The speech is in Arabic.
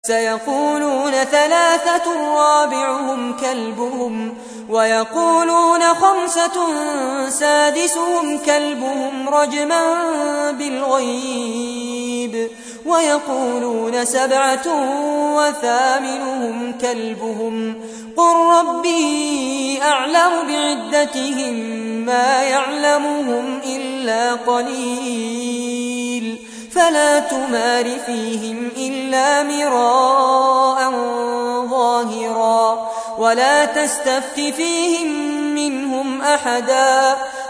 سيقولون ثلاثة رابعهم كلبهم ويقولون خمسة سادسهم كلبهم رجما بالغيب ويقولون سبعة وثامنهم كلبهم قل ربي أعلم بعدتهم ما يعلمهم إلا قليل فلا تمار فيهم إلا مراء ظاهرا ولا تستفت فيهم منهم أحدا